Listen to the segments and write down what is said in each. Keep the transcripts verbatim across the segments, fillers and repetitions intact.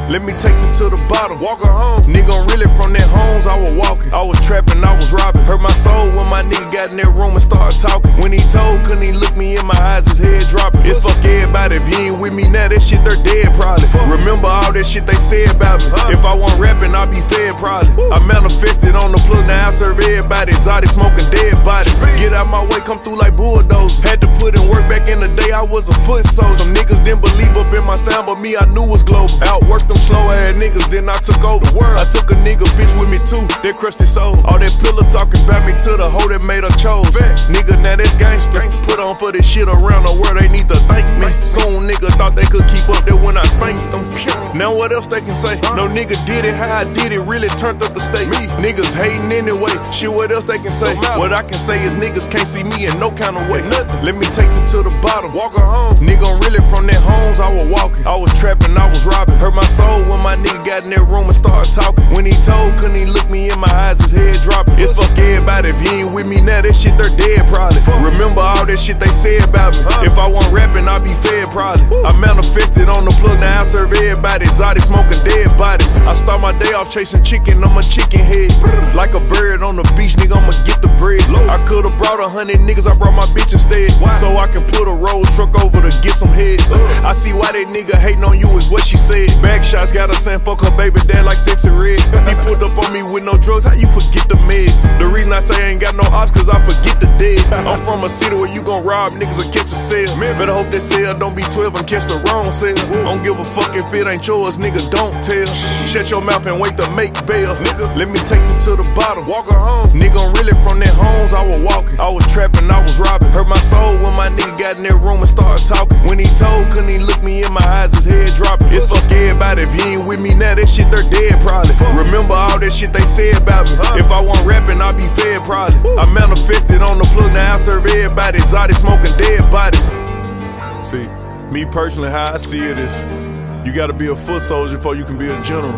Let me take you to the bottom, walk her home. Nigga, I'm really from that homes, I was walking. I was trapping, I was robbing. Hurt my soul when my nigga got in that room and started talking. When he told, couldn't he look me in my eyes, his head dropping. It's fuck everybody, if you ain't with me now, that shit they're dead probably. Remember all that shit they said about me. If I wasn't rapping, I'd be fed probably. I manifested on the plug, now I serve everybody. Exotic smoking dead bodies. Get out my way, come through like bulldozers. Had to put in work back in the day, I was a foot soldier. Some niggas didn't believe up in my sound, but me, I knew was global. Outworked them slow ass niggas, then I took over the world. I took a nigga bitch with me too, that crusty soul. All that pillow talking about me to the hoe that made her chose. Nigga, now that's gangster. Put on for this shit around the world, they need to thank me. Soon nigga thought they could keep up that when I spanked them. Now what else they can say? No nigga did it how I did it, really turned up the state. Me, niggas hating anyway, shit what else they can say? What I can say is niggas can't see me in no kind of way. Nothing. Let me take you to the bottom, walk her home. Nigga, I'm really from that homes, I was walking. I was trapping, I was robbing. Hurt my soul when my nigga got in that room and started talking. When he told, couldn't he look me in my eyes, his head dropping. It's fuck everybody, if you ain't with me now, that shit they're dead probably. Remember all that shit they said about me. If I wasn't rapping, I'd be fed probably. I manifested on the plug, now I serve everybody. Exotic smoking dead bodies. I start my day off chasing chicken on my chicken head. Like a bird on the beach, nigga, I'ma get the bread. I could've brought a hundred niggas, I brought my bitch instead. So I can put a road truck over to get some head. I see why that nigga hating on you is what she said. Back shots got her saying fuck her baby dad like Sexy Red. He pulled up on me with no drugs, how you forget the meds? The reason I say I ain't got no ops, cause I forget the dead. I'm from a city where you gon' rob niggas or catch a sale. Better hope that sale don't be twelve and catch the wrong sale. Don't give a fuck if it ain't yours, nigga, don't tell. Shut your mouth and wait to make bail, nigga. Let me take you to the bottom, walk her home. Nigga, I'm really from that homes, I was walking. I was trapping, I was robbing. Hurt my soul when my nigga got in that room and started talking. When he told, couldn't he look me in my eyes, his head dropping. It's fuck everybody, if you ain't with me now, that shit they're dead probably. Remember all that shit they said about me. If I wasn't rapping, I'd be fed probably. I manifested on the plug, now I serve everybody. Exotic smoking dead bodies. See, me personally, how I see it is, you gotta be a foot soldier before you can be a general.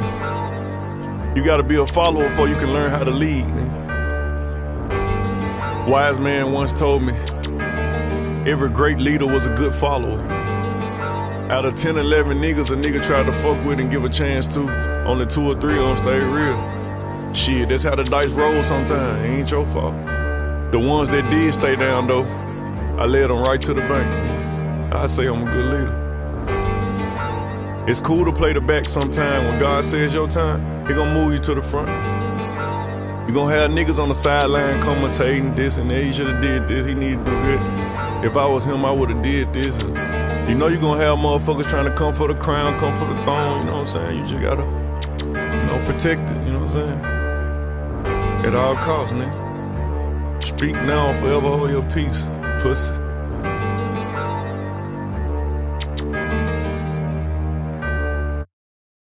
You gotta be a follower before you can learn how to lead, nigga. Wise man once told me, every great leader was a good follower. Out of ten, eleven niggas a nigga tried to fuck with and give a chance to, only two or three of them stay real. Shit, that's how the dice roll sometimes, it ain't your fault. The ones that did stay down though, I led them right to the bank. I say I'm a good leader. It's cool to play the back sometime. When God says your time, he gon' move you to the front. You gon' have niggas on the sideline commentating this and that. He should've did this, he need to do this. If I was him, I would've did this. You know you gon' have motherfuckers trying to come for the crown, come for the throne, you know what I'm saying? You just gotta, you know, protect it, you know what I'm saying? At all costs, nigga. Speak now, forever hold your peace, pussy.